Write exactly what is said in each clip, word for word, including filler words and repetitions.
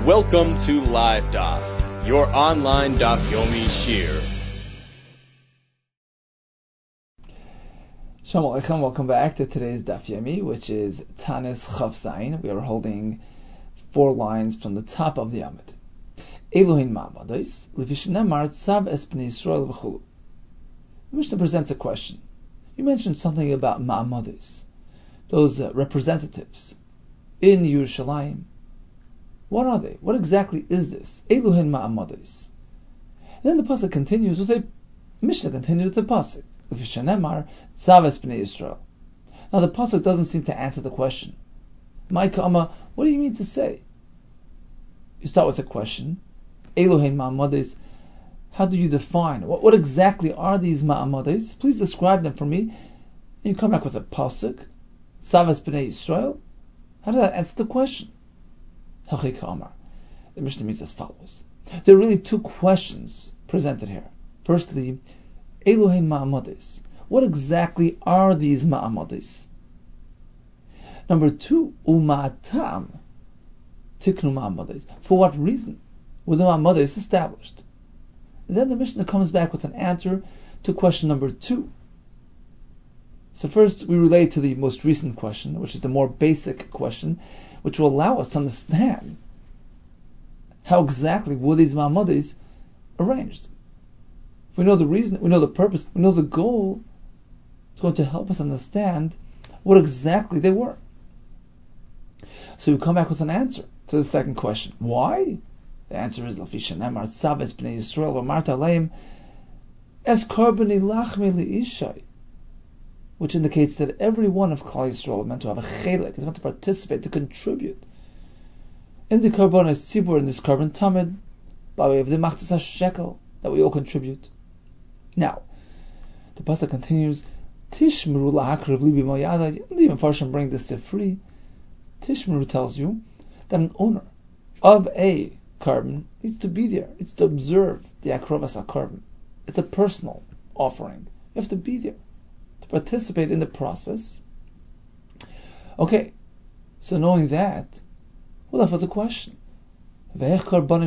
Welcome to Live Daf, your online Daf Yomi Shir. Shalom Aleichem, welcome back to today's Daf Yomi, which is Tanis Chaf Zayin. We are holding four lines from the top of the Amud. Elohin Ma'amados, Levishnamar Tzav Es Bnei Yisrael V'chulu. The Mishnah presents a question. You mentioned something about Ma'amados, those uh, representatives in Yerushalayim. What are they? What exactly is this? Eluhin Ma'amados. Then the pasuk continues with a Mishnah continues with a pasuk. L'vishanemar Tzav Es Bnei Yisrael. Now the pasuk doesn't seem to answer the question. Ma'ika Amma, what do you mean to say? You start with a question. Eluhin Ma'amados. How do you define? What, what exactly are these Ma'amados? Please describe them for me. And you come back with a pasuk. Tzav Es Bnei Yisrael. How does that answer the question? The Mishnah means as follows. There are really two questions presented here. Firstly, Elohein Ma'amados. What exactly are these Ma'amados? Number two, Umatam Tiknu Ma'amados. For what reason were the Ma'amados established? And then the Mishnah comes back with an answer to question number two. So first, we relate to the most recent question, which is the more basic question, which will allow us to understand how exactly were these Ma'amados arranged. If we know the reason, we know the purpose, we know the goal, it's going to help us understand what exactly they were. So we come back with an answer to the second question. Why? The answer is Lafisha Nemar Tzav Es Bnei Yisrael V'Marta Aleim Es Karboni Lachmi Li'ishai, which indicates that every one of Klal Yisrael is meant to have a chelik, is meant to participate, to contribute in the Karban Tzibur, in this Karban Tamid, by way of the Machzis HaShekel, that we all contribute. Now, the pasuk continues, Tishmeru lahakriv libi moyada. The Mefarshim bring this Sifri. Tishmeru tells you that an owner of a carbon needs to be there. It's to observe the akrovas carbon. It's a personal offering. You have to be there to participate in the process. Okay, so knowing that, we'll have a question. If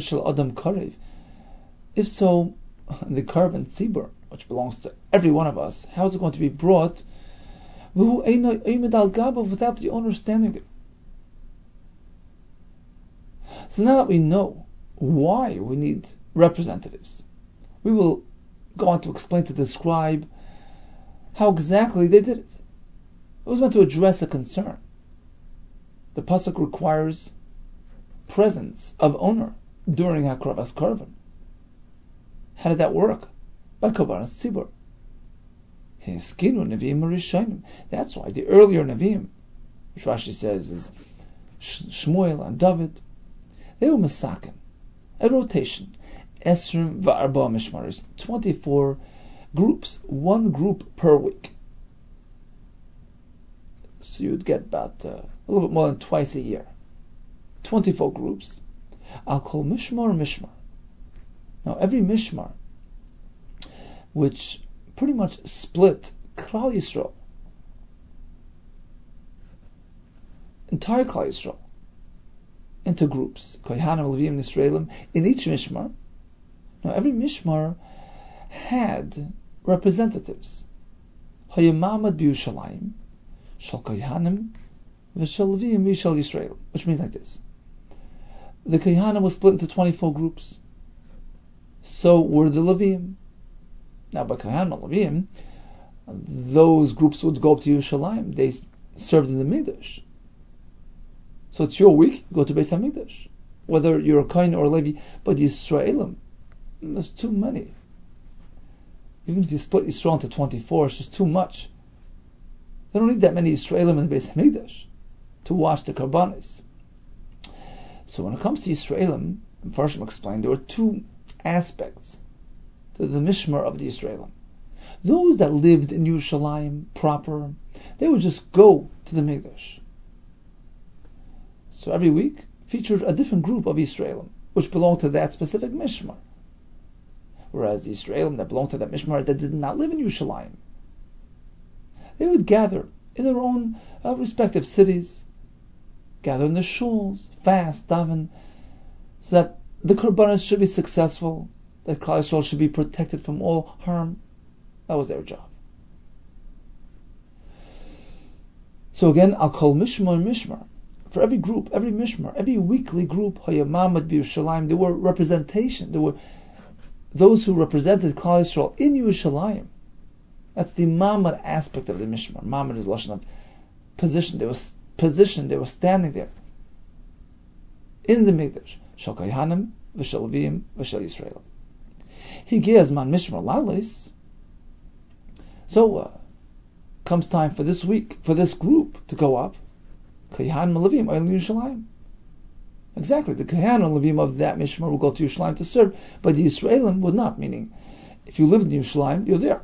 so, the carbon tzibur, which belongs to every one of us, how is it going to be brought without the owner standing there? So now that we know why we need representatives, we will go on to explain, to describe how exactly they did it. It was meant to address a concern. The pasuk requires presence of owner during Hakravas Karban. How did that work? By Kabaras Tzibur. Hiskinu Nevi'im Rishonim. That's why the earlier Nevi'im, which Rashi says is Shmuel and David, they were Masakin, a rotation, Esrim Va'arba Mishmaris, twenty-four groups, one group per week. So you'd get about uh, a little bit more than twice a year. twenty-four groups. I'll call Mishmar Mishmar. Now every Mishmar, which pretty much split Klal Yisrael, entire Klal Yisrael, into groups, Kohanim, Levim, and Yisraelim, in each Mishmar. Now every Mishmar had representatives. Hayamamad b'Yushalayim, Shal Kohanim, v'Shal Levim, v'Shal Yisrael, which means like this. The Kohanim was split into twenty-four groups. So were the Levim. Now by Kohanim and Levim, those groups would go up to Yerushalayim. They served in the Mikdash. So it's your week, go to Beis HaMikdash. Whether you're a Kohen or a Levi, but the Yisraelim, there's too many. Even if you split Yisrael into twenty-four, it's just too much. They don't need that many Yisraelim in Beis HaMikdash to wash the Karbanis. So when it comes to Yisraelim, Farshim explained, there were two aspects to the Mishmar of the Yisraelim. Those that lived in Yerushalayim proper, they would just go to the Mikdash. So every week featured a different group of Yisraelim, which belonged to that specific Mishmar. Whereas the Yisraelim that belonged to that Mishmar that did not live in Yerushalayim, they would gather in their own uh, respective cities, gather in the shuls, fast, daven, so that the Korbanos should be successful, that Klal Yisrael should be protected from all harm. That was their job. So again, I'll call Mishmar Mishmar. For every group, every Mishmar, every weekly group, Hayamamad B'Yerushalayim, there were representation, there were those who represented Klal Yisrael in Yerushalayim. That's the Mamad aspect of the Mishmar. Mamad is lashon of position. They were positioned, they were standing there in the Mikdash. Shel Kohanim, v'shel Levim, v'shel Yisrael. Higiaz man Mishmar Lalos. So uh, comes time for this week, for this group to go up. Kohanim Levim oil Yerushalayim. Exactly, the Kohanim and Levim of that Mishmar will go to Yerushalayim to serve, but the Yisraelim would not. Meaning, if you live in Yerushalayim, you're there.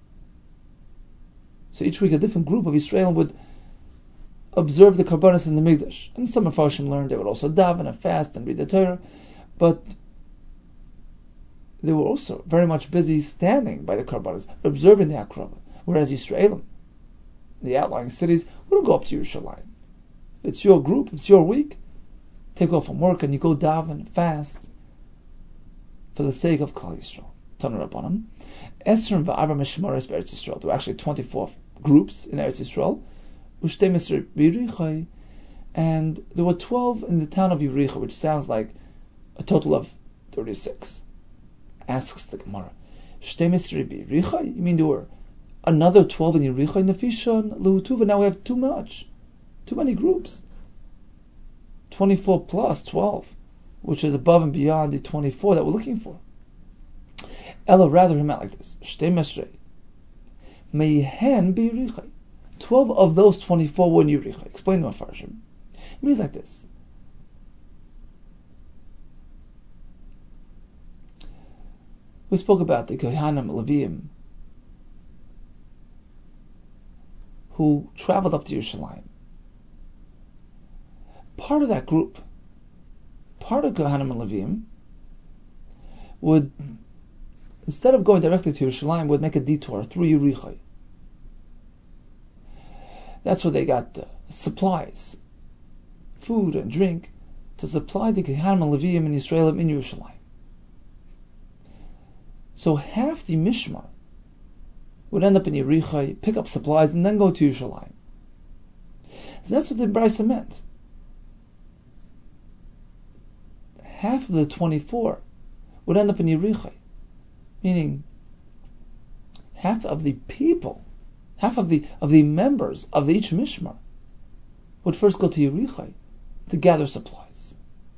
So each week a different group of Yisraelim would observe the Karbanos in the Mikdash. And some of Farshim learned they would also daven and fast and read the Torah, but they were also very much busy standing by the Karbanos, observing the Akrava. Whereas Yisraelim, the outlying cities, wouldn't go up to Yerushalayim. It's your group, it's your week. Take off from work and you go daven, fast, for the sake of Klal Yisrael. Tanu Rabbanim. Esrim va'arba mishmaros be'Eretz Yisrael. There were actually twenty-four groups in Eretz Yisrael. U'shtei b'Yerichai. And there were twelve in the town of Yericha, which sounds like a total of thirty-six. Asks the Gemara. Shtei b'Yerichai? You mean there were another twelve in Yericha? Nefishon lehutuva. Now we have too much. Too many groups. twenty-four plus twelve, which is above and beyond the twenty-four that we're looking for. Ella, rather, he meant like this. Shtei mesrei. Meihen b'Yericha. Twelve of those twenty-four were in Yericha. Explain the Mefarshim. It means like this. We spoke about the Kohanim Levim who traveled up to Yerushalayim. Part of that group, part of Kohanim and Levim, would, instead of going directly to Yerushalayim, would make a detour through Yericha. That's where they got uh, supplies, food and drink, to supply the Kohanim and Levim and Yisraelim in Yerushalayim. So half the Mishmar would end up in Yericha, pick up supplies, and then go to Yerushalayim. So that's what the Brisa meant. Half of the twenty-four would end up in Yericha, meaning half of the people, half of the of the members of each Mishmar would first go to Yericha to gather supplies.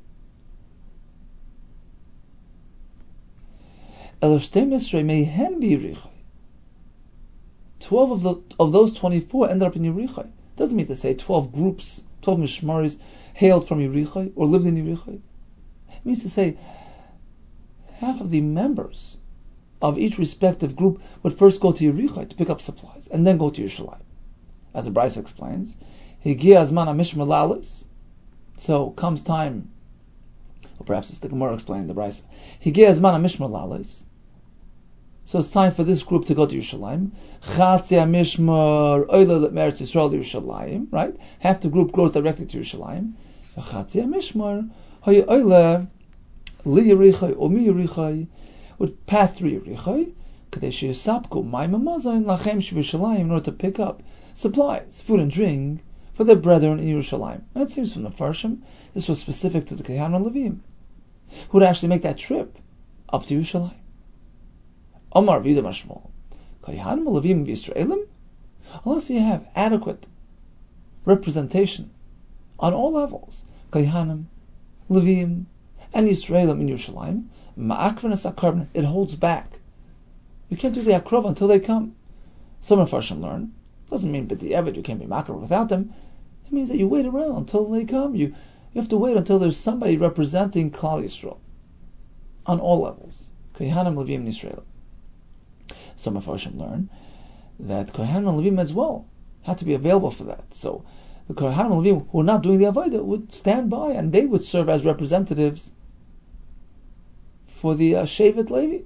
Twelve of the of those twenty-four ended up in Yericha. Doesn't mean to say twelve groups, twelve Mishmaris hailed from Yericha or lived in Yericha. It means to say half of the members of each respective group would first go to Yericha to pick up supplies and then go to Yerushalayim. As the Brisa explains, Higia Azman HaMishmar Lalos. So comes time, or perhaps it's the Gemara explaining the Brisa. Higia Azman HaMishmar Lalos. So it's time for this group to go to Yerushalayim. Chatzi HaMishmar Oila L'Eretz Yisrael Yerushalayim. Right? Half the group goes directly to Yerushalayim. Chatzi HaMishmar Oila L'Yericha or Mi Yericha would pass through Yericha, Kadesh Yisapku Maim Mazon Lachem Yerushalayim, in order to pick up supplies, food and drink for their brethren in Yerushalayim. And it seems from the Farshim, this was specific to the Kohanim and Levim, who would actually make that trip up to Yerushalayim. Omar Vida Mashmol, Kohanim and Levim Yisraelim, unless you have adequate representation on all levels, Kohanim, Levim, and Yisraelim in Yerushalayim, Ma'akvanas Akarban, it holds back. You can't do the Akrov until they come. Some of Farshim learn. Doesn't mean but the Evid you can't be Makrav without them. It means that you wait around until they come. You you have to wait until there's somebody representing Klal Yisrael on all levels. Kohanim, Levim, and Yisraelim. Some of Farshim learn that Kohanim and Levim as well had to be available for that. So the Kohanim and Levim who were not doing the Avodah would stand by and they would serve as representatives for the uh, Shevet Levi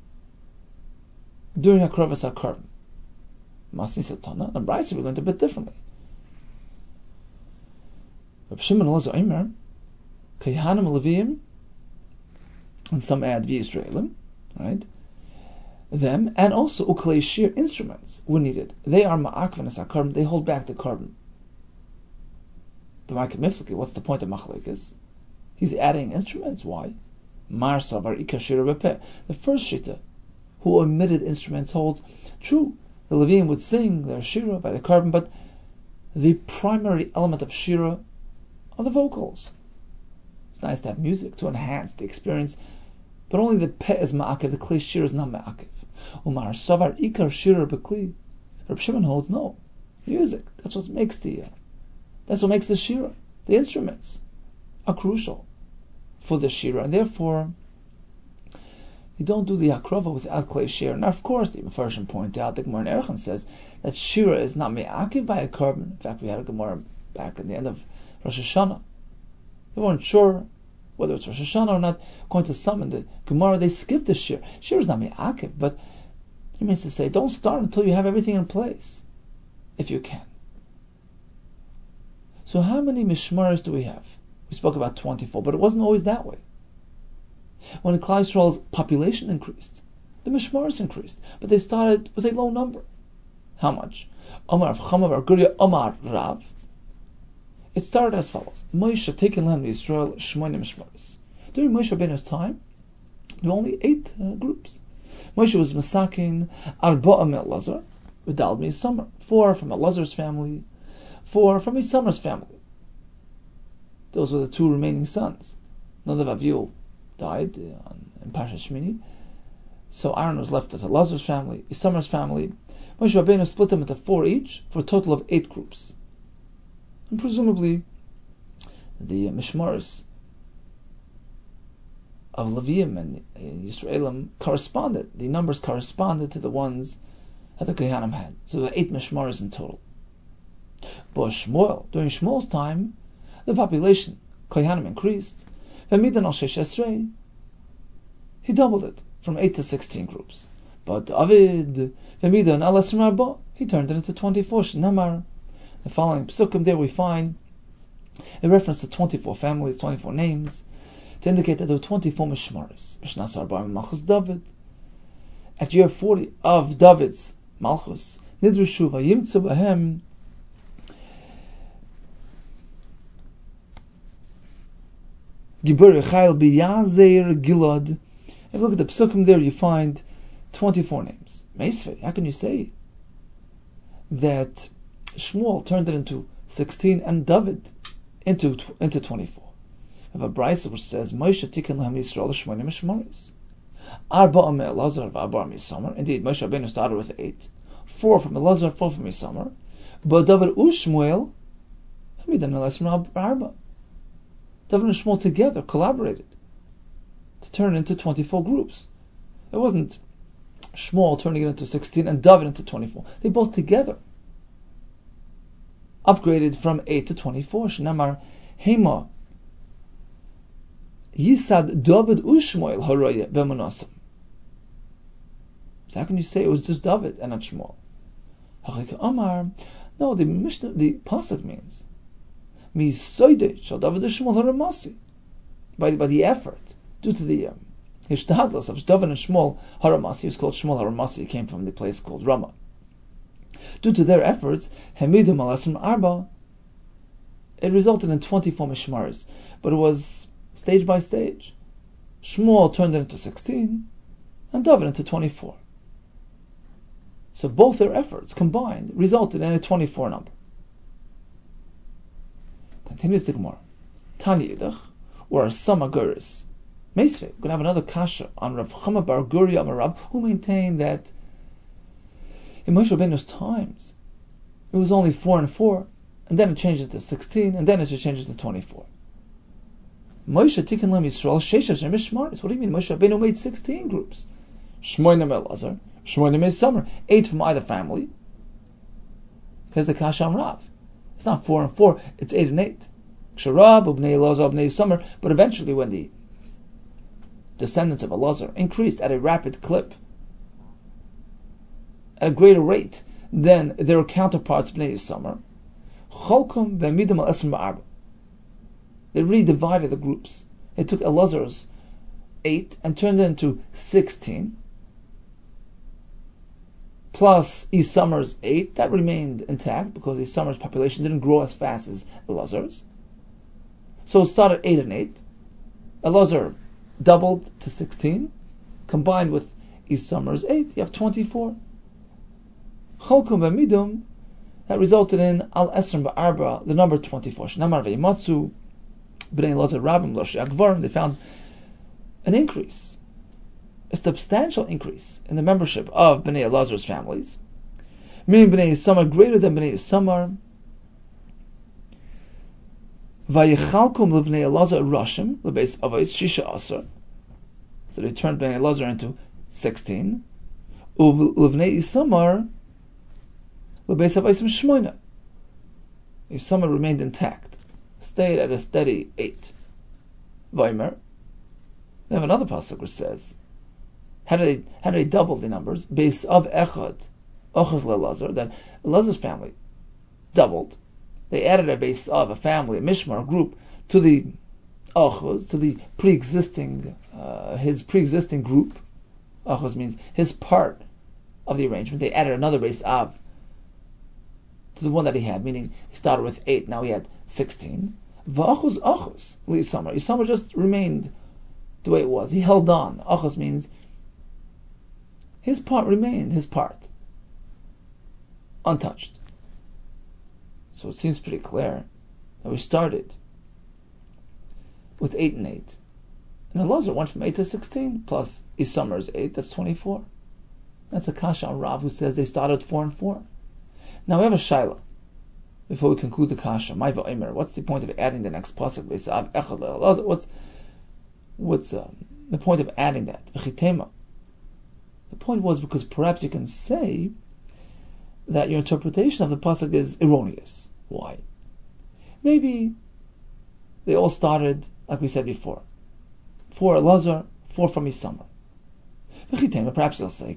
during Akravas HaKarban. Masni Satana and Brisa we learned a bit differently. Reb Shimon Elazar Omer, Kohanim and Levim and some add v'Yisraelim, right? Them, and also uklei shir instruments were needed. They are ma'akvan as carbon. They hold back the carbon. But what's the point of machlekes? He's adding instruments. Why? Marsavar ikashir repeh. The first shita, who omitted instruments, holds true. The Leviim would sing their shira by the carbon, but the primary element of shira are the vocals. It's nice to have music to enhance the experience, but only the peh is ma'akev. The kli shira is not ma'akev. Umar savar ikar shira bekli. Reb Shimon holds no, music. That's what makes the. Uh, that's what makes the shira. The instruments are crucial for the shira, and therefore you don't do the akrava without klei shira. Now, of course, the Mefarshim point out, the Gemara in Erechon says that shira is not me'akiv by a carbon. In fact, we had a Gemara back at the end of Rosh Hashanah. They weren't sure whether it's Rosh Hashanah or not. According to some in the Gemara, they skipped the shira. Shira is not me'akiv, but it means to say, don't start until you have everything in place, if you can. So how many mishmaros do we have? We spoke about twenty-four, but it wasn't always that way. When Klal Yisrael's population increased, the mishmaros increased, but they started with a low number. How much? Omar Rav Chama bar Guria Omar Rav. It started as follows: Moshe taken land of Yisrael shmoine mishmaros. During Moshe Rabbeinu's time, there were only eight uh, groups. Moshe was masakin arba'a me'Elazar with Dalad Misamar, four from Elazar's family, four from Misamar's family. Those were the two remaining sons. Nadav Avihu died uh, in Parashat Shmini, so Aaron was left with Elazar's family, Misamar's family. Moshe Rabbeinu split them into four each for a total of eight groups, and presumably the uh, mishmaros of Leviim and Yisraelim corresponded. The numbers corresponded to the ones that the Kohanim had. So there were eight mishmaros in total. But Shmuel, during Shmuel's time, the population, Kohanim, increased. V'midan al shesh esrei, he doubled it from eight to sixteen groups. But David, v'midan al esrei arba, he turned it into twenty-four. Shnamar. The following psukim there we find a reference to twenty-four families, twenty-four names, to indicate that there were twenty-four mishmaros. B'shnas arba'im malchus David. At year forty of David's malchus, nidrushu v'yimtzu b'hem Gibur Chayil B'Yazer Gilad. If you look at the psukim there, you find twenty-four names. Meisvei, how can you say that Shmuel turned it into sixteen and David into into twenty-four? We have a brayso which says Moshe tiken lahem Yisrael shmonim mishmaros. Arba'a me'Elazar v'arba'a miSamar. Indeed, Moshe Rabbeinu started with eight, four from Elazar, four from Misamar. But David u'Shmuel hamidan elasrim arba. David and Shmuel together collaborated to turn it into twenty-four groups. It wasn't Shmuel turning it into sixteen and David into twenty-four. They both together upgraded from eight to twenty-four. Shnamar Hema Yisad David u'Shmuel haraya b'munasam. So how can you say it was just David and not Shmuel? Hachik Amar. No, the Mishnah, the pasuk means Mi soide shal David u'Shmuel haramasi. By by the effort, due to the um, hishtadlos of David and Shmuel haramasi, he was called Shmuel haramasi. He came from the place called Ramah. Due to their efforts, Hamidum alasrim arba, it resulted in twenty-four mishmaros, but it was stage by stage. Shmuel turned it into sixteen, and David into twenty-four. So both their efforts combined resulted in a twenty-four number. Continues the Gemara. Tani Yidach, or Sama Guris. Meisvei, we're going to have another kasha on Rav Chama bar Guria Amarab, who maintained that in Moshe Rabbeinu's times, it was only four and four, and then it changed into sixteen, and then it changed into twenty-four. Moshe Tikkun Lam Yisrael Sheshes Mishmaros. What do you mean? Moshe Rabbeinu made sixteen groups. Shmoyne Elazar, Shmoyne Misamar, eight from either family. Here's the Kasha Rav. It's not four and four; it's eight and eight. Ksharab, Ubnei Elazar, Ubnei Samar. But eventually, when the descendants of Elazar increased at a rapid clip, at a greater rate than their counterparts Bnei Samar, Cholkum v'Midim al Esrim ba'arba. They really divided the groups. They took Elazar's eight and turned it into sixteen, plus Isammar's eight, that remained intact because Isammar's population didn't grow as fast as Elazar's. So it started eight and eight. Elazar doubled to sixteen, combined with Isammar's eight, you have twenty-four. Cholkum b'midum, that resulted in Al Esrim ba'arba, the number twenty-four. Shnamar ve'imatzu, b'nei Elazar rabim lo she'agvarim, they found an increase, a substantial increase in the membership of Bnei Elazar's families. Meaning Bnei Isamar greater than Bnei Isamar. Vayichalkum l'Bnei Elazar rashim l'beis avos shisha asar. So they turned Bnei Elazar into sixteen. L'Bnei Isamar l'beis avos shmoina. Isamar remained intact, stayed at a steady eight. Vaymer. We have another pasuk which says, how do they how do they double the numbers? Base of echad, ochaz le'Elazar, that Elazar's family doubled. They added a base of a family, a mishmar, a group, to the ochaz, to the pre-existing, uh, his pre-existing group. Ochaz means his part of the arrangement. They added another base of to the one that he had, meaning he started with eight, now he had sixteen. V'achuz achuz li'Isamar. Isamar just remained the way it was. He held on. Achos means his part remained his part, untouched. So it seems pretty clear that we started with eight and eight, and Elazar went from eight to sixteen plus Isammar's eight. That's twenty-four. That's a kasha on Rav who says they started four and four. Now we have a shaila before we conclude the kasha. My va'omer. What's the point of adding the next pasuk? What's What's uh, the point of adding that? The point was because perhaps you can say that your interpretation of the pasuk is erroneous. Why? Maybe they all started, like we said before, four Elazar, four from Isamar. Perhaps you'll say,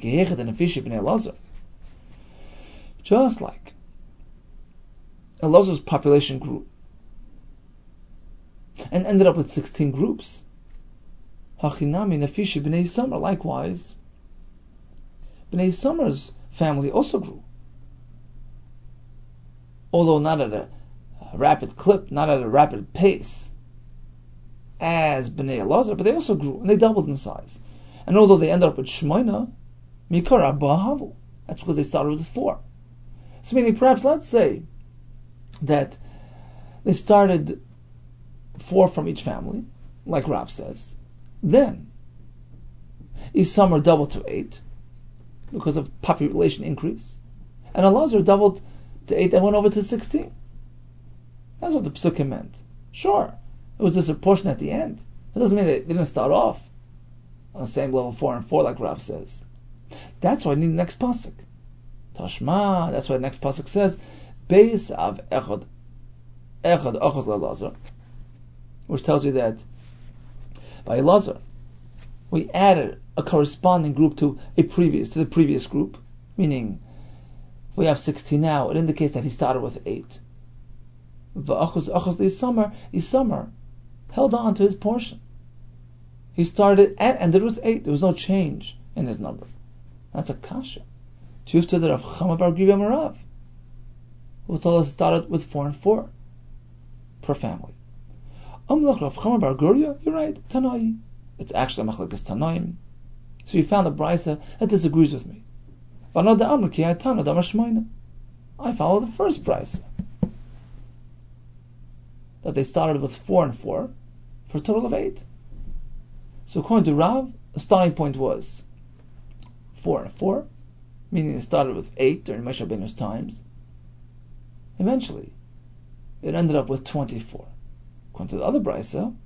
just like Elazar's population grew and ended up with sixteen groups, Hachinami Nafishi Bnei Isamar, likewise, Bnei Isamar's family also grew. Although not at a, a rapid clip, not at a rapid pace as Bnei Elazar, but they also grew and they doubled in size. And although they ended up with Shmoina, Mikar Abba Havu, that's because they started with four. So meaning perhaps let's say that they started four from each family, like Rav says. Then Isamar doubled to eight because of population increase, and Elazar doubled to eight and went over to sixteen. That's what the psukim meant. Sure, it was just a portion at the end. It doesn't mean they didn't start off on the same level four and four like Rav says. That's why I need the next pasuk. Tashma. That's why the next pasuk says, Beis av echad echad ochos le'Elazar, which tells you that by Elazar, we added a corresponding group to a previous to the previous group. Meaning, if we have sixteen now, it indicates that he started with eight. V'achos achos li'Isamar, Isamar held on to his portion. He started and ended with eight. There was no change in his number. That's a kasha. Tufta the Rav Chama bar Givya Marav, who told us started with four and four per family. Amlach Rav Chama bar Gurya, you're right, Tanai. It's actually Machlekes Tanaim. So you found a brisa that disagrees with me. I follow the first brisa, that they started with four and four for a total of eight. So according to Rav, the starting point was four and four, meaning it started with eight during Moshe Rabbeinu's times. Eventually, it ended up with twenty-four. According to the other brisa,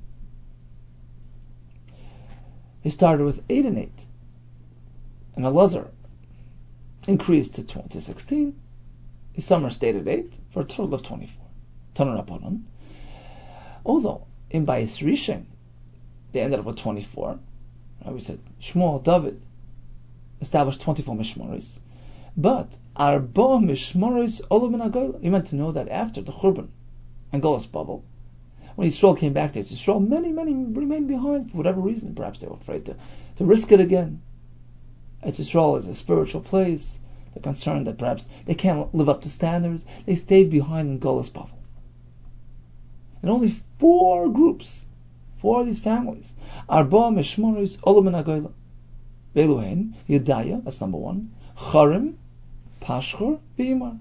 he started with eight and eight, and Elazar increased to to sixteen. Isamar stayed at eight for a total of twenty-four. Tanan Rabbanan. Although in Bayis Rishon they ended up with twenty-four. Right? We said Shmuel David established twenty-four mishmaris, but Arba mishmaris olam min hagola. You meant to know that after the Churban and Golas bubble, when Yisrael came back to Yisrael, many, many remained behind for whatever reason. Perhaps they were afraid to, to risk it again. Eretz Yisrael is a spiritual place. They're concerned that perhaps they can't live up to standards. They stayed behind in Golas Bavel. And only four groups, four of these families, Arba Mishmaris Olam and Agoyla. Beluhain, Yedaya, that's number one. Charim, Pashchor, V'imar.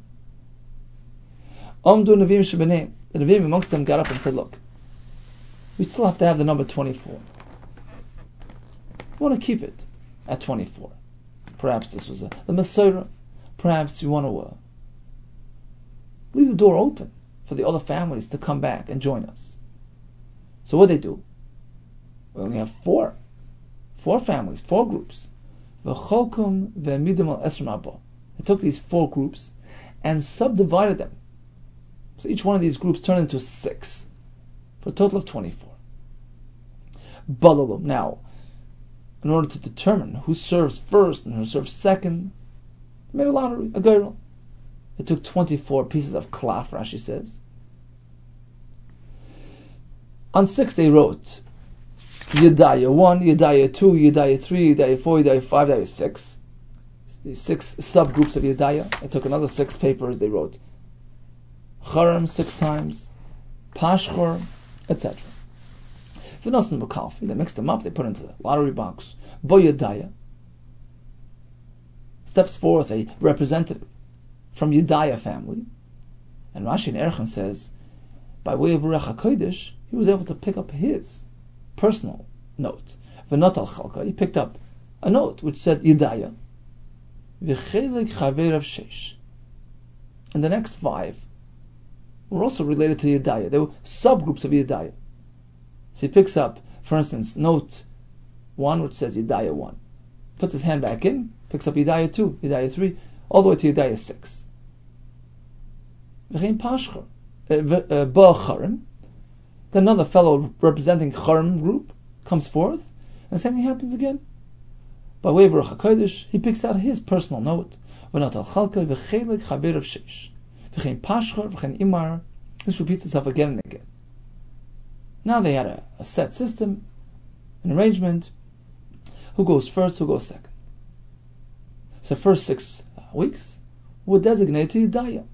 Amdu Navim Shebeneim. The Navim amongst them got up and said, look, we still have to have the number twenty-four. We want to keep it at twenty-four. Perhaps this was a, the Masorah. Perhaps you want to uh, leave the door open for the other families to come back and join us. So what they do? We only have four. Four families, four groups. They took these four groups and subdivided them. So each one of these groups turned into six, for a total of twenty-four. Balalum. Now, in order to determine who serves first and who serves second, they made a lottery, a girl. It took twenty-four pieces of cloth, Rashi says. On six they wrote Yedaya one, Yedaya two, Yedaya three, Yedaya four, Yedaya five, Yedaya six. These six subgroups of Yedaya. They took another six papers, they wrote Charim six times, Pashchor, et cetera. V'nosn b'kalfi, they mixed them up, they put into the lottery box. Bo Yedaya. Steps forth a representative from Yedaya family. And Rashi in Erchan says, by way of Ruach HaKodesh, he was able to pick up his personal note. V'not al chalka, he picked up a note which said Yedaya. V'chelik chaver of sheish. And the next five were also related to Yedaya. They were subgroups of Yedaya. So he picks up, for instance, note one which says Yedaya one. Puts his hand back in, picks up Yedaya two, Yedaya three, all the way to Yedaya six. V'chein Pashchor. Ba Charim. Then another fellow representing Charim group comes forth, and the same thing happens again. By way of Ruach HaKodesh, he picks out his personal note. V'not al chalka v'chelik chaver of sheish. V'chein Pashchor v'chein Imar. This repeats itself again and again. Now they had a, a set system, an arrangement. Who goes first, who goes second. So the first six weeks were designated to Yedaya.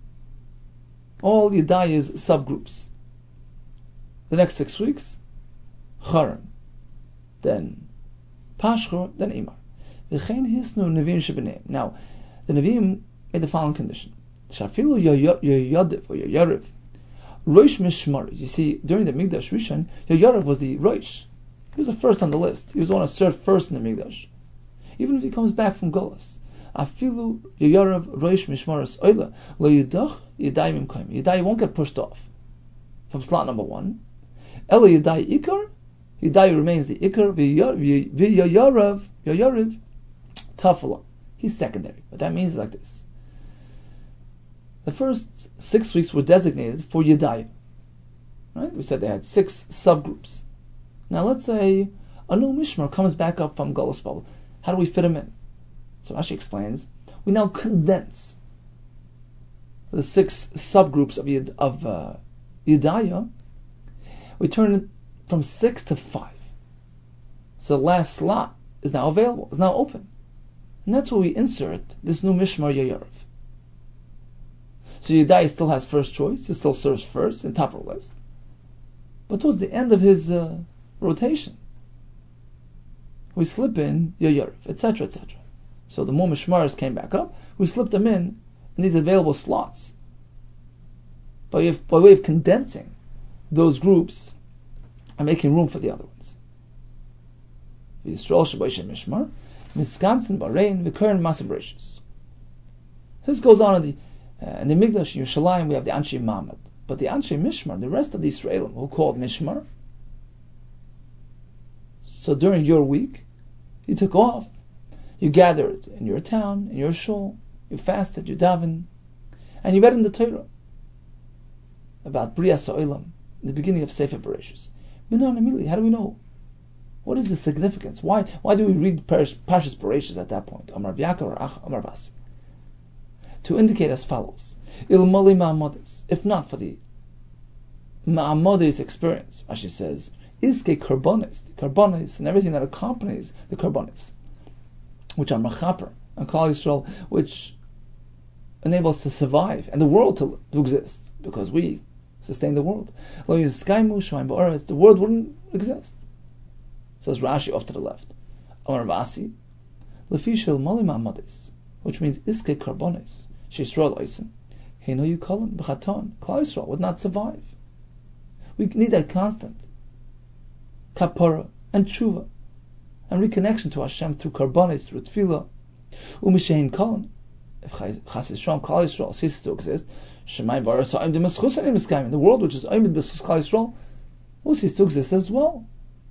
All Yedaya's subgroups. The next six weeks, Charim, then Pashchor, then Imar. V'chein hisnu Nevim shebeneim. Now, the Nevim made the following condition. Shafilu yoyodiv or yoyariv. Rosh Mishmar. You see, during the Mikdash Rishon, yoyariv was the Rosh. He was the first on the list. He was the one who served first in the Mikdash. Even if he comes back from Golas. Afilu yoyariv Rosh Mishmaras oila lo yidach Yedayim imkaim. Yedaya won't get pushed off from slot number one. Ela Yedaya Ikar, Yedaya remains the Ikar, V'yoyarav, Yoyariv, Tafala. He's secondary. What that means is like this. The first six weeks were designated for Yedaya. Right? We said they had six subgroups. Now let's say a new Mishmar comes back up from Golas Bavel. How do we fit him in? So Rashi explains, we now condense the six subgroups of Yed, of uh, Yedaya. We turn it from six to five. So the last slot is now available, is now open. And that's where we insert this new Mishmar Yoyariv. So Yedaya still has first choice, he still serves first in top of the list. But towards the end of his uh, rotation, we slip in Yoyariv, et cetera, et cetera. So the more Mishmaras came back up, we slipped them in in these available slots. By way of, by way of condensing those groups and making room for the other ones. Yisrael Shabboshem Mishmar, Miskansin Bahrain, V'Kern Masabrishis. This goes on in the uh, in the Mikdash in Yerushalayim. We have the Anshe Mamad, but the Anshe Mishmar, the rest of the Israelim who called Mishmar. So during your week, you took off, you gathered in your town, in your shul, you fasted, you daven, and you read in the Torah about Brias Ha'olam, the beginning of Sefer Bereshis. Minan Amili, how do we know? What is the significance? Why why do we read Parshas Bereshis at that point? Amar Yaakov or Ach Amar Basi. To indicate as follows: Il Mali Ma'amadis. If not for the ma'amodis experience, as she says, iske karbonis, the karbonis, and everything that accompanies the karbonis, which are machaper and Klal Yisrael, which enable us to survive and the world to, to exist, because we sustain the world. The world wouldn't exist. Says Rashi off to the left. Amar Vasi, Lefishel Molim Amadis, which means Iske Karbonis, Shisrael Oisim, Heno Yukolim, B'chaton, Klal Yisrael would not survive. We need that constant kapara and tshuva and reconnection to Hashem through Karbonis, through Tefillah. Umishein Kolim, if Chas Yisrael, Klal Yisrael ceases to exist, Shemai Varas Ha'im D'Meschus Anim Miskayim, the world which is Oimid B'Schus Klal Yisrael will cease to exist as well.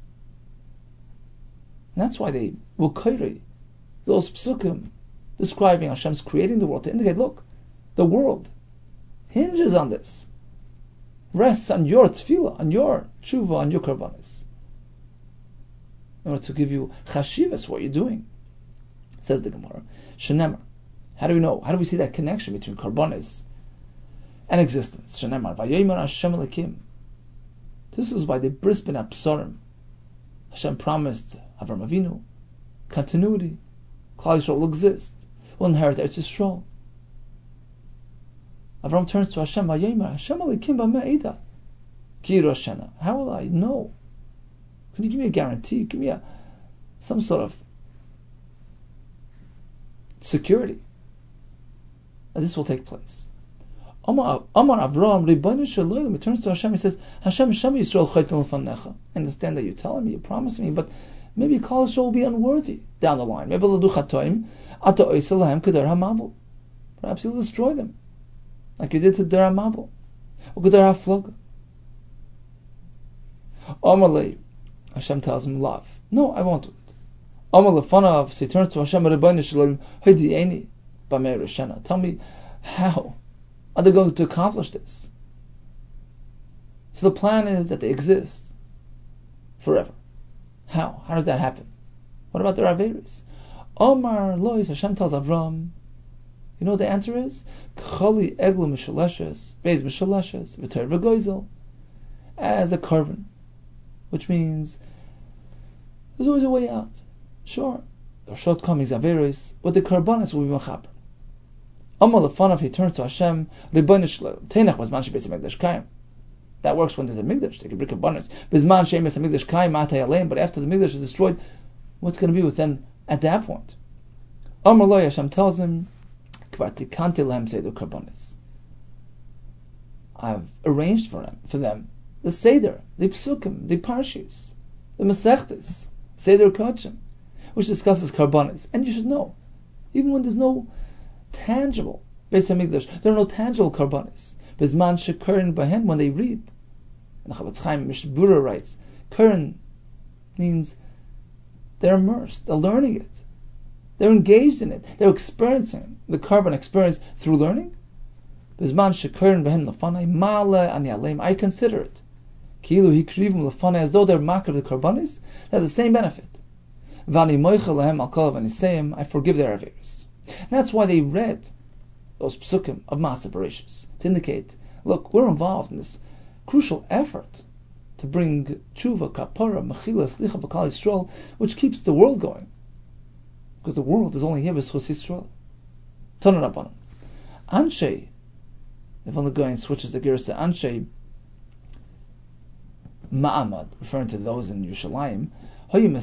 And that's why they will kairi those psukim describing Hashem's creating the world to indicate, look, the world hinges on this, rests on your tefillah, on your tshuva, on your karbanis, in order to give you chashivas what you're doing. Says the Gemara, Shenemar. How do we know? How do we see that connection between karbanis and existence? Shenemar, Vayomer Hashem Elokim. This is why the bris ben Absarim, Hashem promised Avram Avinu continuity. Klal Yisrael will exist, will inherit Eretz Yisrael. Avram turns to Hashem, Vayomer Hashem Elokim b'me'eda ki roshena. How will I know? Can you give me a guarantee? Give me a some sort of security that this will take place. Amar Avram, Ribono shel Olam, he turns to Hashem, he says, Hashem, Hashem Yisrael chayten lefanecha. I understand that you're telling me, you're promising me, but maybe Klal Yisrael will be unworthy down the line. Maybe l'du chatoim, ata oiseh lahem kedar hamabel. Perhaps you'll destroy them, like you did to Dar HaMabel, or kedar hafloga. Amar le, Hashem tells him, love. No, I won't do it. Amar lefanav, so he turns to Hashem, Ribono shel Olam, hodi'eni b'mei roshena. Tell me, how are they going to accomplish this? So the plan is that they exist forever. How? How does that happen? What about their Averis? Omar Lois, Hashem tells Avram, you know what the answer is? K'choli eglu mishaleshes, beis mishaleshes, v'ter v'goizel, as a carbon, which means there's always a way out. Sure, there are shortcomings, Averis, but the karbanis will be machaper. Amar lefanav, he turns to Hashem, Ribono shel Olam, Teinach b'zman shebeis hamikdash kayim. That works when there's a mikdash. They can bring karbanos. B'zman shebeis hamikdash kayim atay aleim. But after the mikdash is destroyed, what's going to be with them at that point? Amar lo, Hashem tells him, Kvar tikanti lehem seder karbanos. I've arranged for them, for them, the seder, the psukim, the parshis, the masechtas, seder kodshim, which discusses karbanos. And you should know, even when there's no tangible Beis Hamikdash, there are no tangible karbanis. Bizman shekurin bahen, when they read, and the Chavetz Chaim Mishbura writes, kurin means they're immersed, they're learning it, they're engaged in it, they're experiencing the carbon experience through learning. Bizman shekurin bahen lefanai ma'ale ani aleim, I consider it kilu hikrivim lefanai, as though they're makar the karbanis. They have the same benefit. Vani moichel lehem al kol v'niseim, I forgive their averis. And that's why they read those psukim of Maaseh Bereshis, to indicate, look, we're involved in this crucial effort to bring tshuva, kapara, mechila, slicha, v'Klal Yisrael, which keeps the world going. Because the world is only here b'schus Yisrael. Tanu Rabbanan. Anshe, if only going switches the gears to Anshe Ma'amad, referring to those in Yerushalayim, right? They were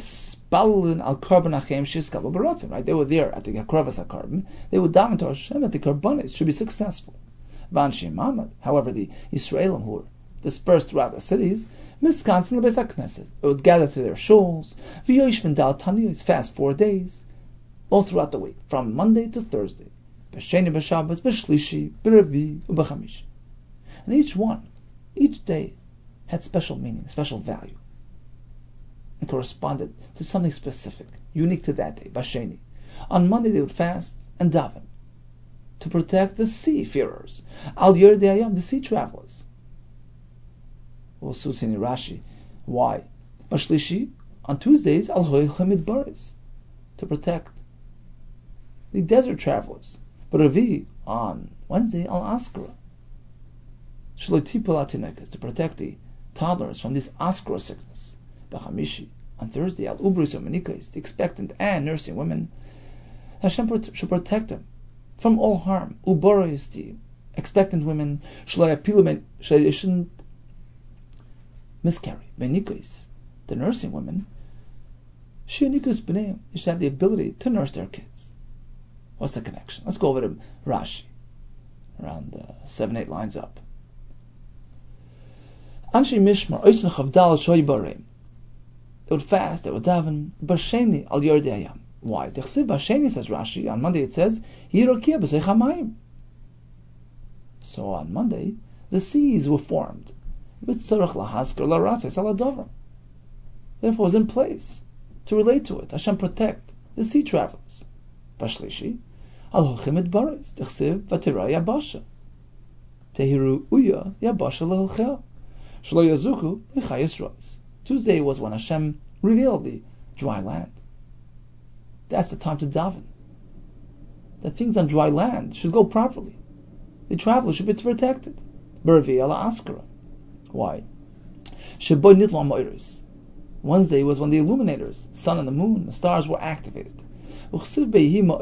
there at the Akravas HaKarbon. They would daven to Hashem that the Karbanis should be successful. However, the Yisraelim who were dispersed throughout the cities, they would gather to their shuls, fast four days, all throughout the week, from Monday to Thursday. And each one, each day, had special meaning, special value, and corresponded to something specific, unique to that day. Basheni. On Monday they would fast and daven to protect the seafarers, Al Yerdei Hayam, the sea travelers. We'll soon see in Rashi why. Bashlishi, on Tuesdays, Al Hoychem Midbaris, to protect the desert travelers. But Ravi, on Wednesday, Al Askara, Shloi tipul atinekas, to protect the toddlers from this askra sickness. B'chamishi, on Thursday, al ubris or menikais, the expectant and nursing women, Hashem should protect them from all harm. Uboros, the expectant women, shloi shouldn't miscarry. Menikais, the nursing women, shenikus b'neim, you should have the ability to nurse their kids. What's the connection? Let's go over to Rashi, around uh, seven, eight lines up. Anshi Mishmar, Oisn Chavdal Shoy Barim. They would fast, they would daven, Basheni al Yordei Hayam. Why? Dechsiv Basheni, says Rashi, on Monday it says, Yirokia b'Seich HaMayim. So on Monday, the seas were formed. B'tzorach lahasker laratzes aladovra. Therefore it was in place to relate to it. Hashem protect the sea travelers. Bashlishi, al hochim et baris, Dechsiv Vatira Yabasha. Tehiru Uya Yabasha lehilchea. Tuesday was when Hashem revealed the dry land. That's the time to daven. That things on dry land should go properly. The traveler should be protected. Why? Wednesday was when the illuminators, sun and the moon, the stars were activated. If you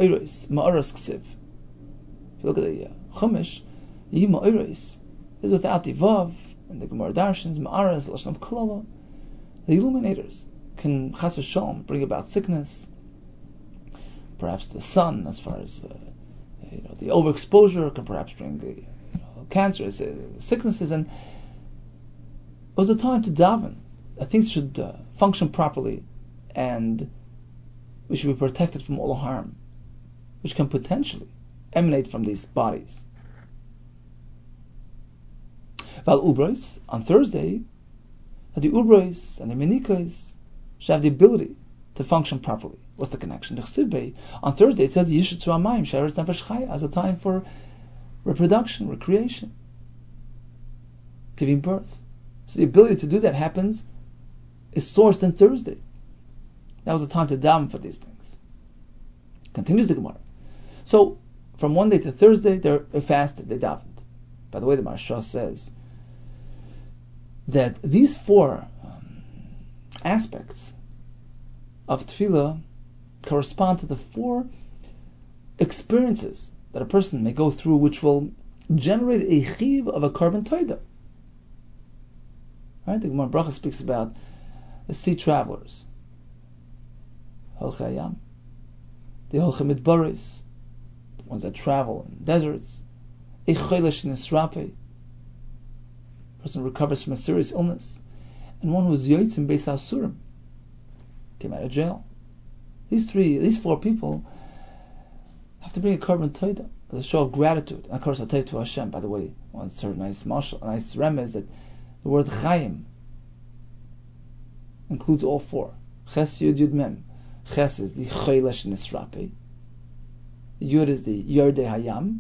look at the uh, Chumash, is without the Vav, and the Gemara Darshans, Ma'aras, Lashon of Klala, the illuminators can chas v'shalom bring about sickness. Perhaps the sun, as far as uh, you know, the overexposure, can perhaps bring the you know, cancers, uh, sicknesses, and it was a time to daven that things should uh, function properly, and we should be protected from all harm, which can potentially emanate from these bodies. Val Ubrais, on Thursday, the Ubrais and the Menikais should have the ability to function properly. What's the connection? On Thursday it says Yishitzu Amayim Sheretz Nefesh Chaya, as a time for reproduction, recreation, giving birth. So the ability to do that happens, is sourced in Thursday. That was a time to daven for these things. Continues the Gemara. So from Monday to Thursday they fasted, they davened. By the way, the Maharsha says that these four um, aspects of tefillah correspond to the four experiences that a person may go through, which will generate a chiv of a carbon toida. Right? The Gemara Bracha speaks about the sea travelers, Holchei Hayam, the Holchei Midbaris, the ones that travel in deserts, a cholesh nisrape, person recovers from a serious illness, and one who is yotzim beis asurim, came out of jail. These three, these four people have to bring a carbon toida as a show of gratitude. And of course, I'll tell you to Hashem. By the way, one certain nice marshal, a nice rem is that the word chayim includes all four. Ches yud yud mem. Ches is the cholesh nisrape. Yud is the yordei hayam.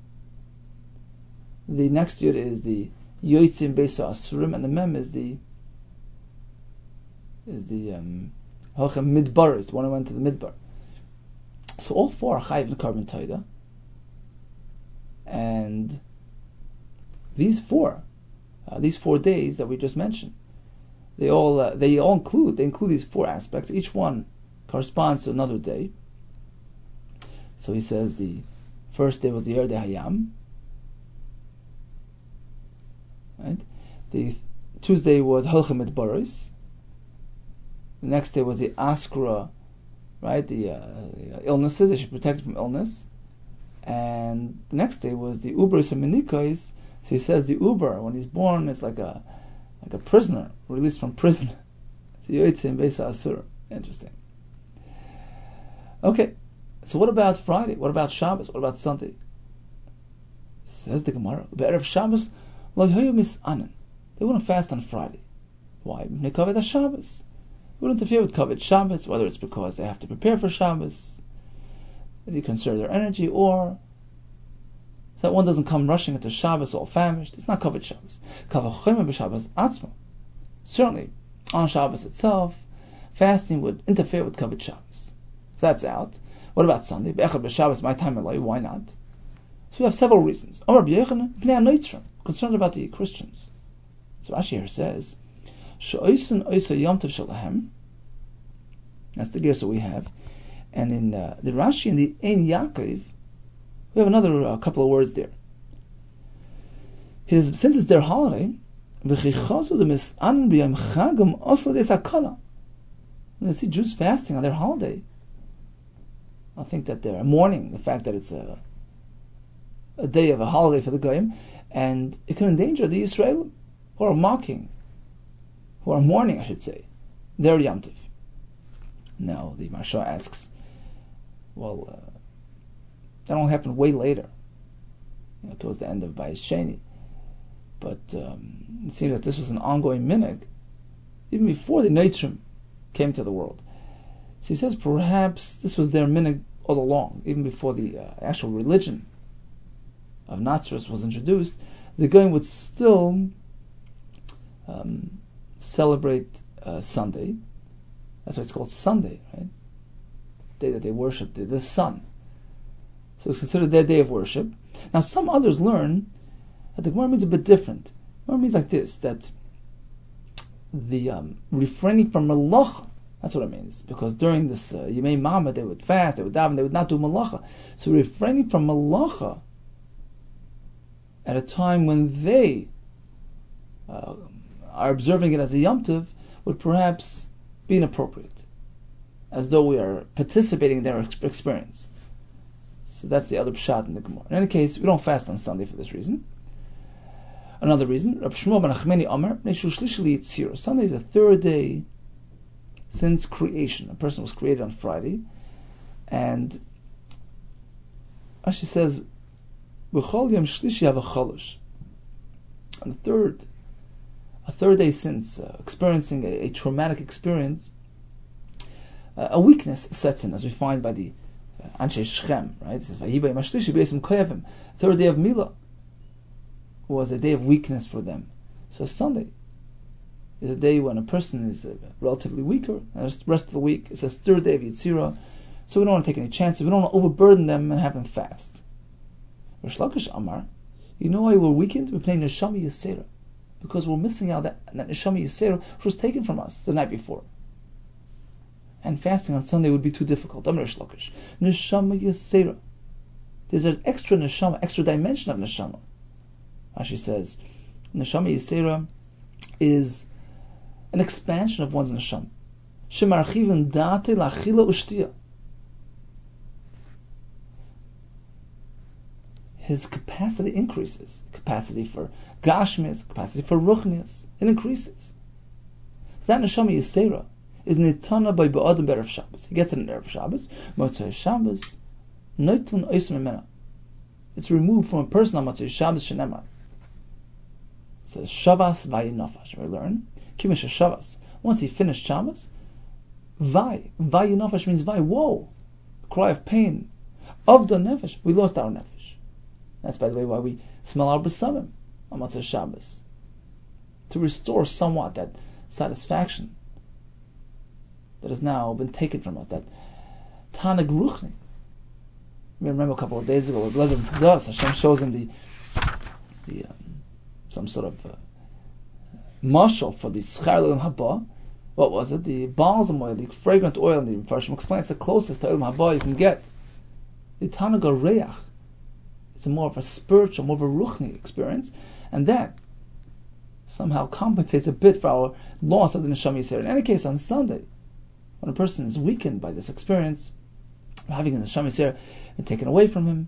The next yud is the yotzim beis asurim, and the mem is the is the um, Halchem Midbar, is the one who went to the Midbar. So all four are chayiv in carbon toida, and these four, uh, these four days that we just mentioned, they all uh, they all include they include these four aspects. Each one corresponds to another day. So he says the first day was the Yerdei Hayam. Right? The Tuesday was Halchem Midbaris. The next day was the Askra, right? The, uh, the illnesses, they should be protected from illness. And the next day was the Uberis and Menikais. So he says the Uber, when he's born, is like a like a prisoner, released from prison. So Yotzim Beis Asur. Interesting. Okay, so what about Friday? What about Shabbos? What about Sunday? Says the Gemara, Be'erev Shabbos, Lo Yoyu Mis'anen. They wouldn't fast on Friday. Why? Mekaved Shabbos. They wouldn't interfere with Kavod Shabbos, whether it's because they have to prepare for Shabbos, that you conserve their energy, or so that one doesn't come rushing into Shabbos all famished. It's not Kavod Shabbos. Kavod Shabbos Atzma. Certainly, on Shabbos itself, fasting would interfere with Kavod Shabbos. So that's out. What about Sunday? Be'echad b'Shabbos, my time alay. Why not? So we have several reasons. concerned about the Christians. So Rashi here says, She'oisen oisa yom tov shalahem. That's the gersa we have. And in uh, the Rashi and the Ein Yaakov, we have another uh, couple of words there. He says, since it's their holiday, v'chichazu demis'an b'yom chagam oslo de sakana. When they see Jews fasting on their holiday, I think that they're mourning the fact that it's a, a day of a holiday for the Goyim, and it can endanger the Israelim who are mocking, who are mourning, I should say, their Yom Tov. Now the Maharsha asks, well, uh, that only happened way later, you know, towards the end of Bayis Sheni. But um, it seems that this was an ongoing minhag even before the Neitrim came to the world. So he says perhaps this was their minhag all along, even before the uh, actual religion of Nazareth was introduced. The Goyim would still um, celebrate uh, Sunday. That's why it's called Sunday, right? The day that they worship the, the sun. So it's considered their day of worship. Now some others learn that the Gemara means a bit different. The Gemara means like this, that the um, refraining from malacha, that's what it means. Because during this uh, Yemei Mama, they would fast, they would daven, they would not do malacha. So refraining from malacha at a time when they uh, are observing it as a Yom Tov would perhaps be inappropriate, as though we are participating in their experience. So that's the other pshat in the Gemara. In any case, we don't fast on Sunday for this reason. Another reason, Rabbi Shmuel ben Achmeni Omer, Sunday is the third day since creation. A person was created on Friday, and Rashi says, B'chol yom shlishi hava cholosh. On the third, a third day since uh, experiencing a, a traumatic experience, uh, a weakness sets in, as we find by the uh, Anshe Shechem, right? It says, Vayiba yom shlishi b'yesum koyavim. Third day of Milah was a day of weakness for them. So Sunday is a day when a person is uh, relatively weaker, and the rest of the week is a third day of Yitzira. So we don't want to take any chances. We don't want to overburden them and have them fast. Rish Lakish Amar, you know why we're weakened? We're playing Neshama Yisera, because we're missing out that, that Neshama Yisera which was taken from us the night before. And fasting on Sunday would be too difficult. Amar Rish Lakish, Neshama Yisera. There's an extra Neshama, extra dimension of Neshama. Rashi says, Neshama Yisera is an expansion of one's Neshama. Shemarchivim date lachila ushtiya. His capacity increases. Capacity for Gashmias, capacity for Ruchnias, it increases. So that Neshama Yisera is nitana by Ba'adim Be'erev Shabbos. He gets it in Erev Shabbos. Motzei Shabbos, Noitlun Oisem Mimena. It's removed from a person on Motzei Shabbos Shenemar. It says Shavas Vayi Nafash. We learn Kimish Shavas. Once he finished Shabbos, Vayi Vayi Nafash means Vayi. Whoa, cry of pain. Of the Nefesh, we lost our Nefesh. That's, by the way, why we smell our besamim on Motzei Shabbos, to restore somewhat that satisfaction that has now been taken from us. That Tanag Ruchni. We remember a couple of days ago, where Blazer does Hashem shows him the the um, some sort of uh, mashal for the schar l'olam haba. What was it? The balsam oil, the fragrant oil. And the Farshim explains it's the closest to olam haba you can get. The Tanag Reach. It's a more of a spiritual, more of a ruchni experience, and that somehow compensates a bit for our loss of the Neshama Yisera. In any case, on Sunday, when a person is weakened by this experience, having the Neshama Yisera been taken away from him,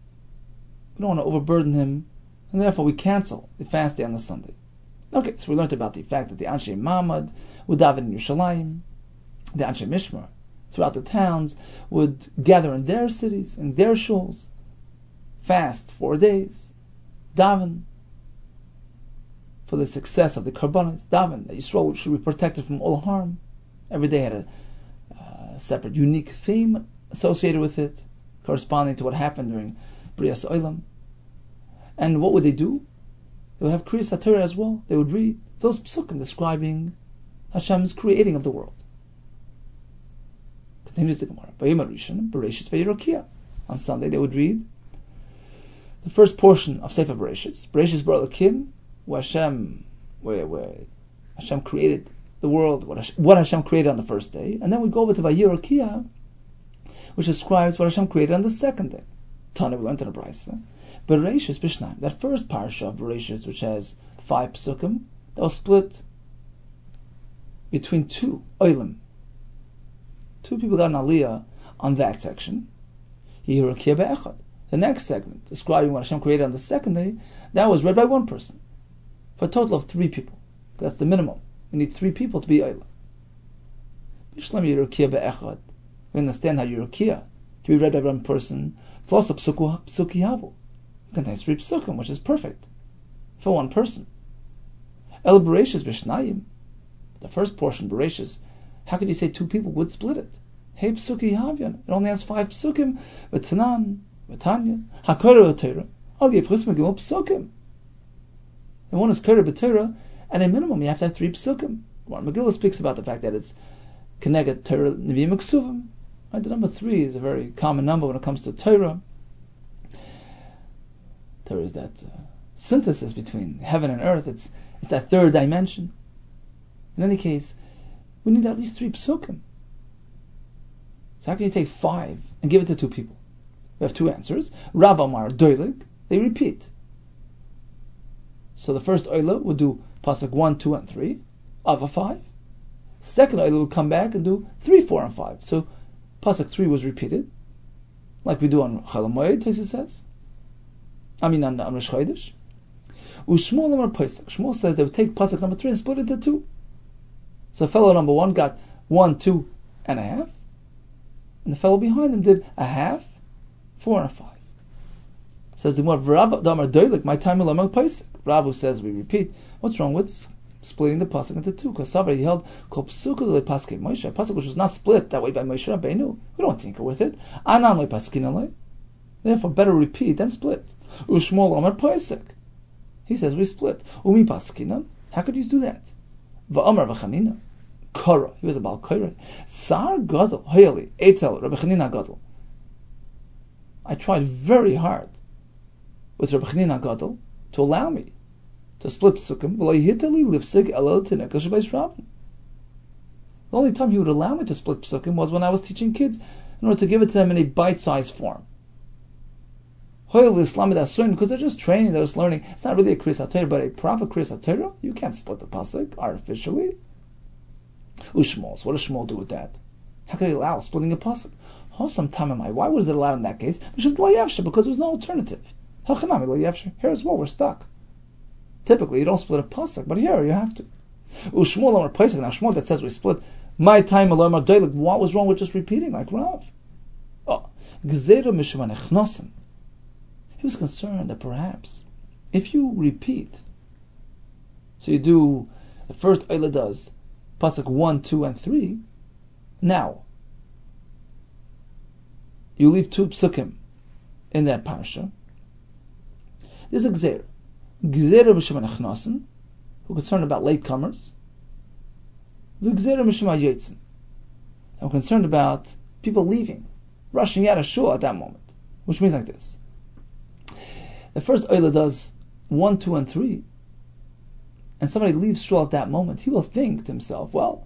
we don't want to overburden him, and therefore we cancel the fast day on the Sunday. Okay, so we learned about the fact that the Anshe Mamad would daven in Yerushalayim, the Anshe Mishmar throughout the towns would gather in their cities, in their shuls, fast four days, daven for the success of the Karbanos, daven that Yisrael should be protected from all harm. Every day had a uh, separate, unique theme associated with it, corresponding to what happened during Brias Olam. And what would they do? They would have Kriyas HaTorah as well. They would read those psukim describing Hashem's creating of the world. Continues the Gemara. On Sunday they would read the first portion of Sefer Bereshis, Bereshis Bar Elokim, where Hashem, where, where Hashem created the world, what Hashem, what Hashem created on the first day, and then we go over to Vayir Kia, which describes what Hashem created on the second day. Tana, we learned in the Brisa. Bereshis B'Shnayim, that first parsha of Bereshis, which has five psukim, that was split between two oilim. Two people got an aliyah on that section. Vayir Kia Be'echad. The next segment, describing what Hashem created on the second day, that was read by one person, for a total of three people. That's the minimum. We need three people to be oilim. Bishlam Vayir Kia Be'echad. We understand how Yerukia can be read by one person. It's also Psuki Havu. It contains three psukim, which is perfect for one person. El Bereshis B'Shnayim, the first portion, Bereshis, how could you say two people would split it? Hey Psuki Havyan, it only has five psukim. V'Tanan, V'Tanya, HaKorah V'Torah, Al Yevchus Megillah Psukim. And one is Korah B'Torah, and a minimum you have to have three psukim. Well, Megillah speaks about the fact that it's Keneget Torah Nevi'im Uksuvim. Right, the number three is a very common number when it comes to Torah. Torah is that uh, synthesis between heaven and earth. It's it's that third dimension. In any case, we need at least three psukim. So how can you take five and give it to two people? We have two answers. Rav Amar Doilig, they repeat. So the first Oila would do pasuk one, two, and three of a five. Second Oila will come back and do three, four, and five. So pasuk three was repeated, like we do on Chol Hamoed, Tosfos says. I mean on, on Rosh Chodesh. Ushmuel Amar Pesach. Shmuel says they would take pasuk number three and split it into two. So fellow number one got one, two, and a half, and the fellow behind him did a half, four, and a five. Says the more Rav Damar Doilik, my time will Amar Pesach. Rav who says we repeat. What's wrong with splitting the pasuk into two? Because Sabra he held kol psuka le paske Moshe, a pasuk which was not split that way by Moshe Rabbeinu. We don't tinker with it. Anan le paskin le. Therefore, better repeat than split. Ushmol Amar Pesach. He says we split. Umi paskinan. How could you do that? Va'amar v'chanina. Korah. He was a Baal Korah. Sar gadol hoyali etel Rabbi Chanina gadol. I tried very hard with Rabbi Chanina gadol to allow me to split psukim. The only time he would allow me to split psukim was when I was teaching kids, in order to give it to them in a bite-sized form. Because they're just training, they're just learning. It's not really a Kriyas HaTorah, but a proper Kriyas HaTorah. You can't split the pasuk artificially. Ushmol. So what does Shmuel do with that? How can he allow splitting a pasuk? Why was it allowed in that case? Because there was no alternative. Here as well, we're stuck. Typically, you don't split a pasuk, but here you have to. Ushmol Amar Pesach. Now Shmuel that says we split my time alone. What was wrong with just repeating like Rav? Oh, Gezerah Mishvan Echnosen. He was concerned that perhaps if you repeat, so you do the first Oila does pasuk one, two, and three. Now you leave two psukim in that parsha. There's a Gzeir. Gzeir B'Shem Echnasen, who are concerned about latecomers. V'Gzeir B'Shem Yetzin. I'm concerned about people leaving, rushing out of shul at that moment. Which means like this. The first Oila does one, two, and three, and somebody leaves shul at that moment, he will think to himself, well,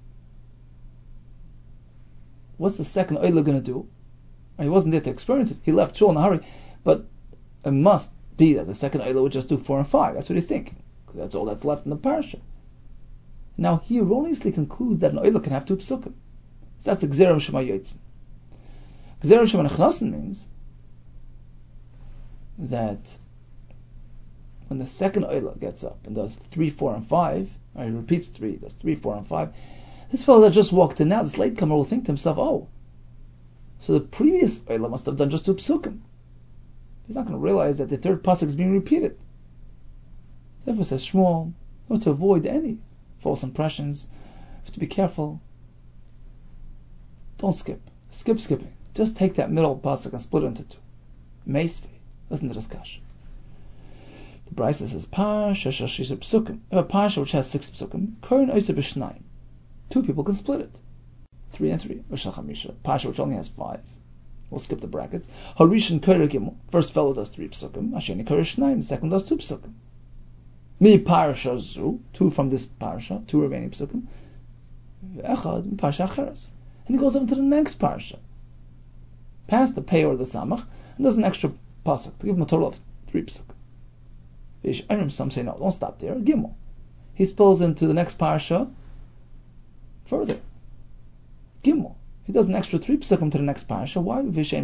what's the second Oila going to do? He wasn't there to experience it. He left shul in a hurry, but it must be that the second Oila would just do four and five. That's what he's thinking, because that's all that's left in the parasha. Now he erroneously concludes that an Oila can have two psukim. So that's Gzeira Shema Yotzin. Gzeira Shema Nechnasen means that when the second Oila gets up and does three, four, and five, or he repeats three, does three, four, and five, this fellow that just walked in now, this latecomer, will think to himself, oh, so the previous Oila must have done just two psukim. He's not going to realize that the third pasuk is being repeated. Therefore, says Shmuel, not to avoid any false impressions, you have to be careful. Don't skip. Skip skipping. Just take that middle pasuk and split it into two. Meisvei. Listen to this kasha. The Brisa says, Parsha shashisha psukim. If a parsha which has six psukim, Korin oisa b'shnayim. Two people can split it. Three and three. V'shal chamisha. Parsha which only has five. We'll skip the brackets. Harishan Kaira Gimel. First fellow does three psukim. Hasheni Kaira Shnaim. Second does two psukim. Mi Parasha Zu. Two from this parasha. Two remaining psukim. Echad Parsha Acheres. And he goes over to the next parsha. Past the Pei or the Samach. And does an extra pasuk to give him a total of three psukim. Some say no, don't stop there. Gimel. He spills into the next parsha further. Gimel. He does an extra three psukim to the next parsha. Why?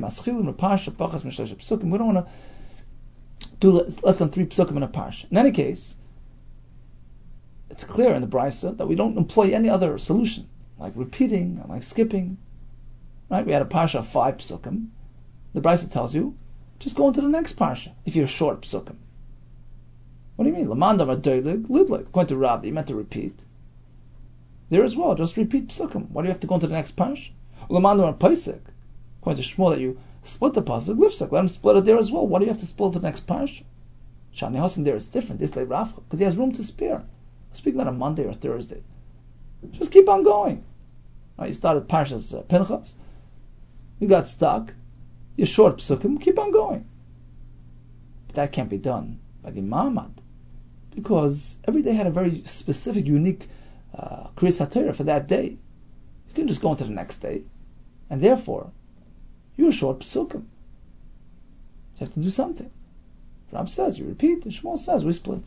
We don't want to do less than three psukim in a parsha. In any case, it's clear in the Brisa that we don't employ any other solution, like repeating, like skipping. Right? We had a parsha of five psukim. The Brisa tells you, just go into the next parsha if you're short psukim. What do you mean? Lamandam adoilig lidlig. Going to Rav, you meant to repeat. There as well, just repeat psukim. Why do you have to go into the next parsha? Lamandam apaisik. Going to Shmuel that you split the pasuk, lifsik. Let him split it there as well. Why do you have to split the next parsha? Shani Hasan there is different. This lay Rav because he has room to spare. Speaking about a Monday or Thursday, just keep on going. Right, you started Parshas uh, Pinchas, you got stuck, you're short psukim, keep on going. But that can't be done by the Ma'amad, because every day had a very specific, unique uh, Kriyas HaTorah for that day. You can just go into the next day, and therefore, you're short psukim. You have to do something. Ram says, you repeat, and Shmuel says, we split.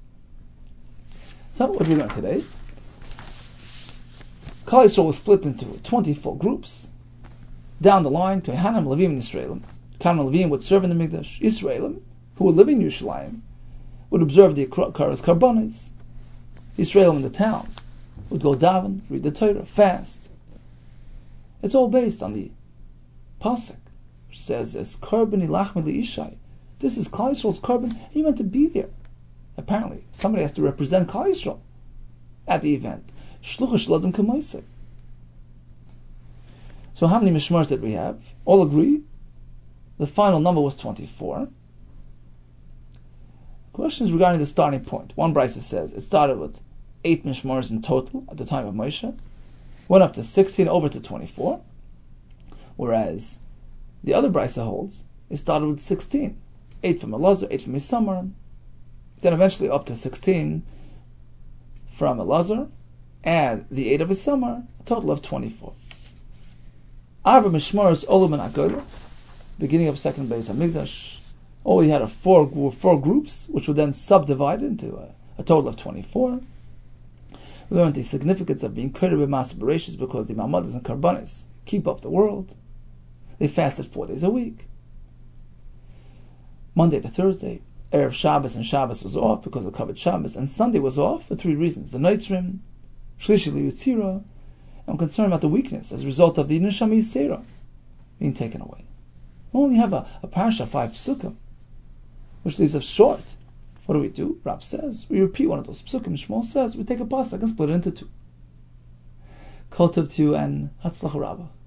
So what we learned today, Klal Yisrael was split into twenty-four groups. Down the line, Kohanim, Levim, and Yisraelim. Kohanim and Levim would serve in the Mikdash. Yisraelim, who were living in Yerushalayim, would observe the Karas Karbanis. Yisraelim in the towns would go daven, read the Torah, fast. It's all based on the pasuk, which says, "As Karbani Lachmi Ishai." This is Klal Yisrael's carbon. He meant to be there. Apparently, somebody has to represent Klal Yisrael at the event. Shluchah Shlodim K'maisek. So how many mishmars did we have? All agree. The final number was twenty-four. Questions regarding the starting point. One brisa says it started with eight mishmars in total at the time of Moshe, went up to sixteen, over to twenty-four. Whereas the other brisa holds it started with sixteen, eight from Elazar, eight from Isamar, then eventually up to sixteen from Elazar, and the eight of Isamar, a total of twenty-four. Arba Mishmaros Olam and Agoda, beginning of second base Hamikdash. Oh, we had a four four groups, which were then subdivided into a, a total of twenty-four. We learned the significance of being created with aspirations because the Mamadas and Karbanis keep up the world. They fasted four days a week. Monday to Thursday, Erev Shabbos and Shabbos was off because of covered Shabbos, and Sunday was off for three reasons. The Noitzrim, Shlishi Liyutzira, and I'm concerned about the weakness as a result of the Neshama Yisera being taken away. We only have a, a parasha, five psukim, which leaves us short. What do we do? Rab says, we repeat one of those psukim. Shmuel says, we take a pasuk and split it into two. Kol tov to you and Hatzlach Rabbah.